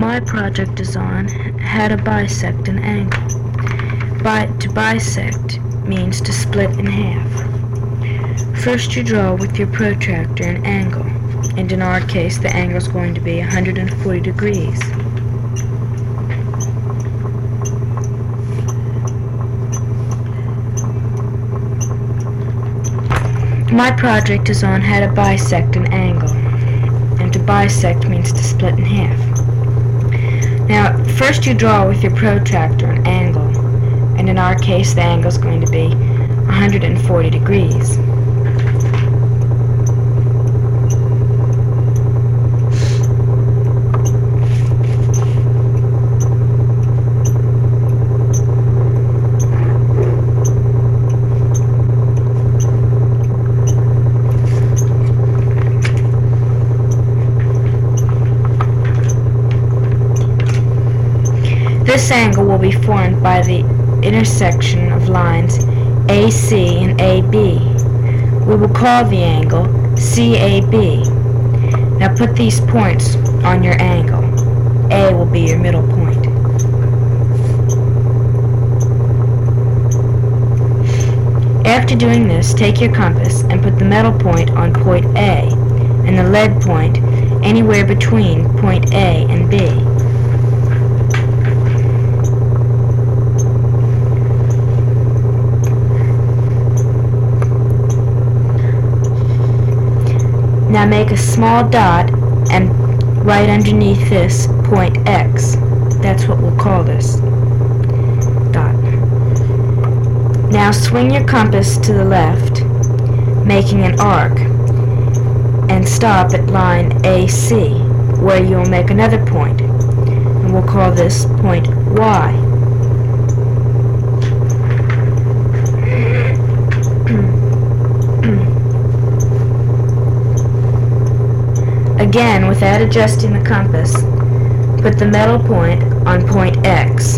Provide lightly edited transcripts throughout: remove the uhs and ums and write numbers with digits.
My project design had to bisect an angle. To bisect means to split in half. First you draw with your protractor an angle, and in our case the angle is going to be 140 degrees. My project design had to bisect an angle, and to bisect means to split in half. Now, first you draw with your protractor an angle, and in our case the angle is going to be 140 degrees. This angle will be formed by the intersection of lines AC and AB. We will call the angle CAB. Now put these points on your angle. A will be your middle point. After doing this, take your compass and put the metal point on point A and the lead point anywhere between point A and B. Now make a small dot and right underneath this point X. That's what we'll call this dot. Now swing your compass to the left, making an arc, and stop at line AC, where you'll make another point, and we'll call this point Y. Again, without adjusting the compass, put the metal point on point X.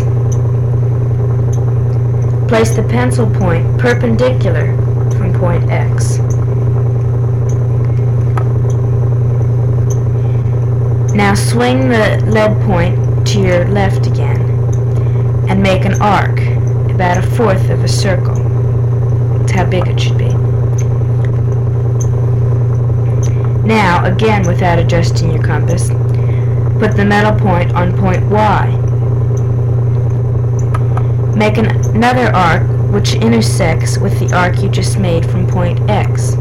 Place the pencil point perpendicular from point X. Now swing the lead point to your left again and make an arc about 1/4 of a circle. That's how big it should be. Now, again without adjusting your compass, put the metal point on point Y. Make another arc which intersects with the arc you just made from point X.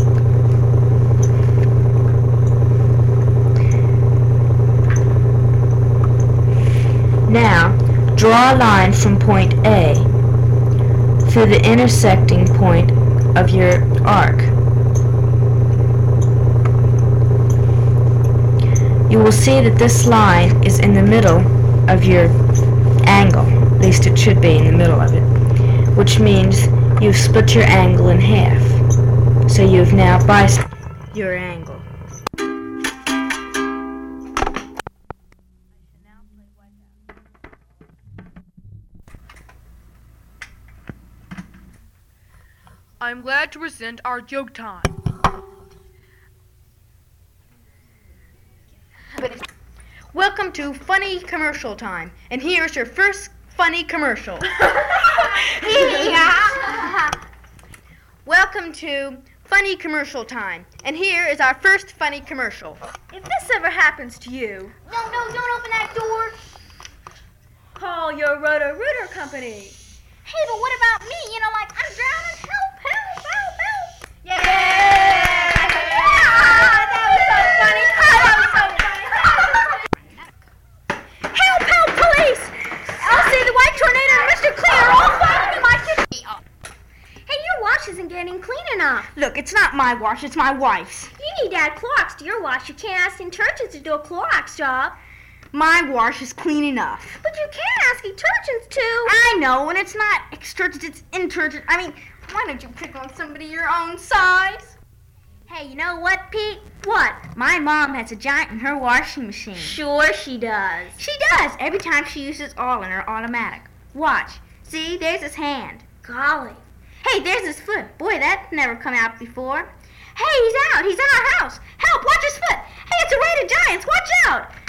Now, draw a line from point A through the intersecting point of your arc. You will see that this line is in the middle of your angle, at least it should be in the middle of it, which means you've split your angle in half. So you've now bisected your angle. I'm glad to present our joke time. Welcome to Funny Commercial Time, and here's your first funny commercial. Welcome to Funny Commercial Time, and here is our first funny commercial. If this ever happens to you, No, don't open that door. call your Roto-Rooter company. Hey, but what about me? You know, like, I'm drowning. Help, help, help, help. Yeah! That was so funny. That was so funny. Help, police! Elsie, the White Tornado, and Mr. Clean are all fighting in my kitchen. Hey, your wash isn't getting clean enough. Look, it's not my wash, it's my wife's. You need to add Clorox to your wash. You can't ask detergents to do a Clorox job. My wash is clean enough. But you can ask detergents to. I know, and it's not extergent, it's intergent. I mean, why don't you pick on somebody your own size? Hey, you know what, Pete? What? My mom has a giant in her washing machine. Sure she does. She does, every time she uses all in her automatic. Watch. See, there's his hand. Golly. Hey, there's his foot. Boy, that's never come out before. Hey, he's out. He's in our house. Help, watch his foot. Hey, it's a raid of giants. Watch out.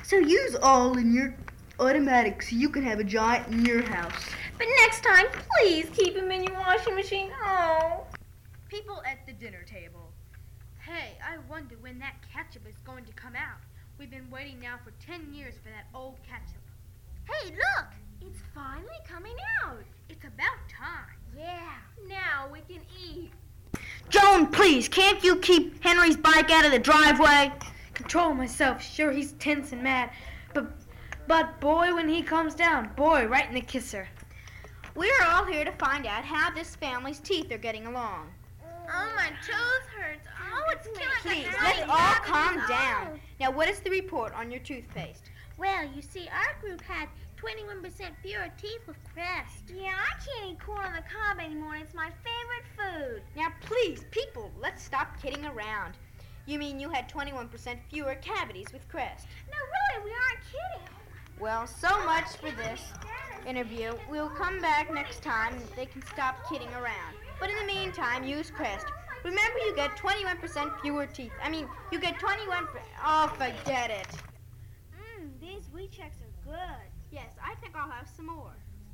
So use all in your automatic so you can have a giant in your house. But next time, please keep him in your washing machine. Oh. People at the dinner table. Hey, I wonder when that ketchup is going to come out. We've been waiting now for 10 years for that old ketchup. Hey, look! It's finally coming out. It's about time. Yeah. Now we can eat. Joan, please, can't you keep Henry's bike out of the driveway? Control myself. Sure, he's tense and mad. But boy, when he comes down, boy, right in the kisser. We're all here to find out how this family's teeth are getting along. Oh, my tooth hurts. Oh, it's killing me. Please, let's all calm down. Now, what is the report on your toothpaste? Well, you see, our group had 21% fewer teeth with Crest. Yeah, I can't eat corn on the cob anymore. It's my favorite food. Now, please, people, let's stop kidding around. You mean you had 21% fewer cavities with Crest? No, really, we aren't kidding. Well, so much for this interview. We'll come back next time and they can stop kidding around. But in the meantime, use Crest. Remember, you get 21% fewer teeth. You get 21%. Oh, forget it. These wheat checks are good. Yes, I think I'll have some more.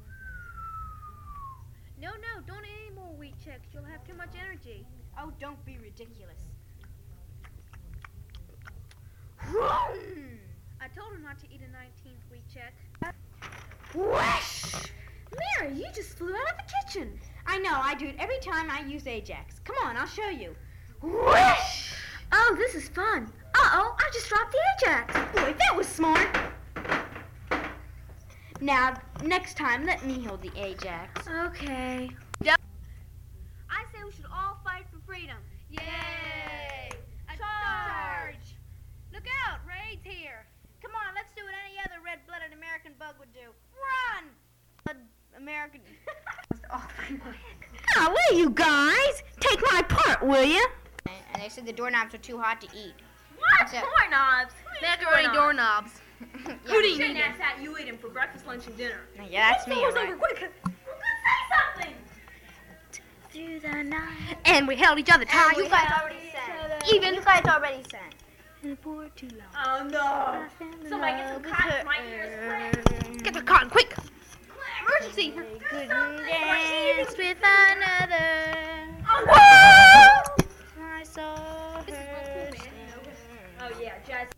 No, don't eat any more wheat checks. You'll have too much energy. Oh, don't be ridiculous. I told her not to eat a 19th wheat check. Whoosh! Mary, you just flew out of the kitchen. I know, I do it every time I use Ajax. Come on, I'll show you. Whoosh! Oh, this is fun. Uh-oh, I just dropped the Ajax. Boy, that was smart. Now, next time, let me hold the Ajax. Okay. I say we should all fight for freedom. Yay! Charge! Look out, Ray's here. Come on, let's do what any other red-blooded American bug would do. Run! American... Now, will you guys? Take my part, will you? And they said the doorknobs are too hot to eat. What? So- Doorknobs? Macaroni doorknobs. Who do you Shouldn't need? ask that. You eat them for breakfast, lunch, and dinner. Yeah, that's me, all right. Quick. Say something. Through the night. And we held each other tight. You guys already sang. Even. You guys already sang. For too long. Oh, no. Somebody get some cotton in my ears. Quick. Get the cotton, quick. Emergency. Couldn't dance with an